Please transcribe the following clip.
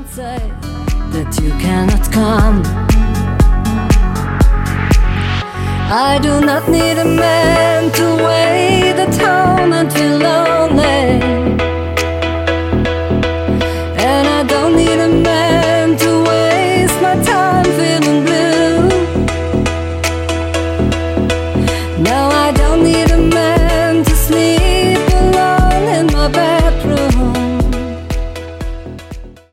say that you cannot come. I do not need a